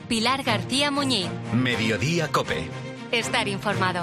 Pilar García Muñiz. Mediodía COPE. Estar informado.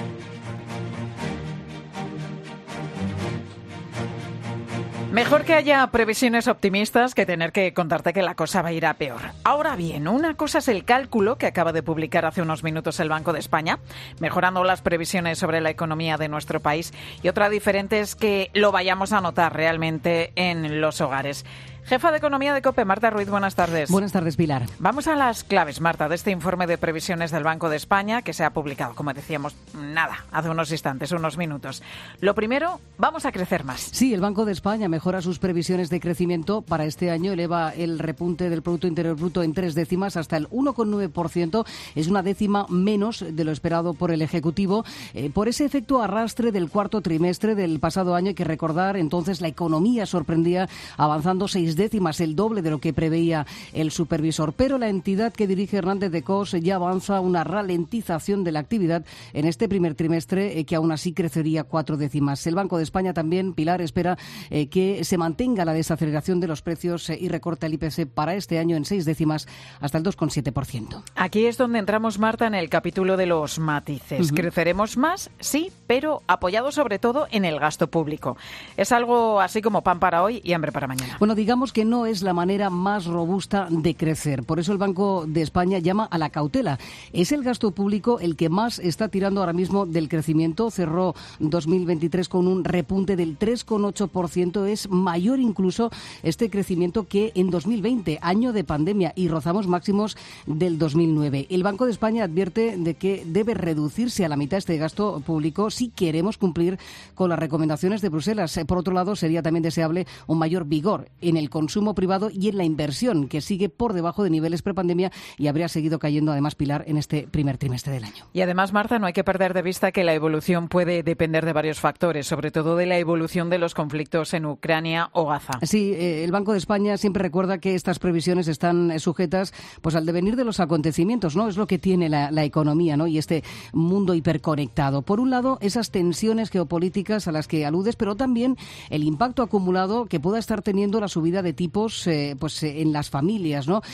Mejor que haya previsiones optimistas que tener que contarte que la cosa va a ir a peor. Ahora bien, una cosa es el cálculo que acaba de publicar hace unos minutos el Banco de España, mejorando las previsiones sobre la economía de nuestro país, y otra diferente es que lo vayamos a notar realmente en los hogares. Jefa de Economía de COPE, Marta Ruiz, buenas tardes. Buenas tardes, Pilar. Vamos a las claves, Marta, de este informe de previsiones del Banco de España que se ha publicado, como decíamos, hace unos instantes, unos minutos. Lo primero, vamos a crecer más. Sí, el Banco de España mejora sus previsiones de crecimiento para este año, eleva el repunte del Producto Interior Bruto en 3 décimas hasta el 1,9%. Es una décima menos de lo esperado por el Ejecutivo. Por ese efecto arrastre del cuarto trimestre del pasado año, hay que recordar, entonces la economía sorprendía avanzando 6 décimas, el doble de lo que preveía el supervisor. Pero la entidad que dirige Hernández de Cos ya avanza una ralentización de la actividad en este primer trimestre, que aún así crecería 4 décimas. El Banco de España también, Pilar, espera que se mantenga la desaceleración de los precios y recorta el IPC para este año en 6 décimas hasta el 2,7%. Aquí es donde entramos, Marta, en el capítulo de los matices. Creceremos más, sí, pero apoyado sobre todo en el gasto público. Es algo así como pan para hoy y hambre para mañana. Bueno, digamos que no es la manera más robusta de crecer. Por eso el Banco de España llama a la cautela. Es el gasto público el que más está tirando ahora mismo del crecimiento. Cerró 2023 con un repunte del 3,8%. Es mayor incluso este crecimiento que en 2020, año de pandemia, y rozamos máximos del 2009. El Banco de España advierte de que debe reducirse a la mitad este gasto público si queremos cumplir con las recomendaciones de Bruselas. Por otro lado, sería también deseable un mayor vigor en el consumo privado y en la inversión, que sigue por debajo de niveles prepandemia y habría seguido cayendo, además, Pilar, en este primer trimestre del año. Y además, Marta, no hay que perder de vista que la evolución puede depender de varios factores, sobre todo de la evolución de los conflictos en Ucrania o Gaza. Sí, el Banco de España siempre recuerda que estas previsiones están sujetas pues al devenir de los acontecimientos, ¿no? Es lo que tiene la economía, ¿no? Y este mundo hiperconectado. Por un lado, esas tensiones geopolíticas a las que aludes, pero también el impacto acumulado que pueda estar teniendo la subida de tipos en las familias, ¿no?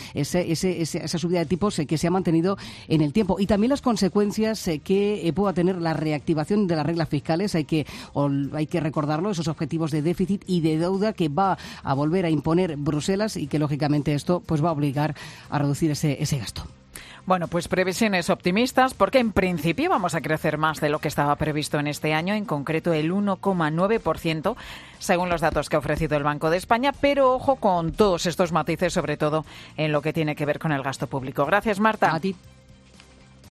Esa subida de tipos que se ha mantenido en el tiempo. Y también las consecuencias que pueda tener la reactivación de las reglas fiscales. Hay que recordarlo, esos objetivos de déficit y de deuda que va a volver a imponer Bruselas y que, lógicamente, esto pues va a obligar a reducir ese gasto. Bueno, pues previsiones optimistas, porque en principio vamos a crecer más de lo que estaba previsto en este año, en concreto el 1,9%, según los datos que ha ofrecido el Banco de España, pero ojo con todos estos matices, sobre todo en lo que tiene que ver con el gasto público. Gracias, Marta. A ti.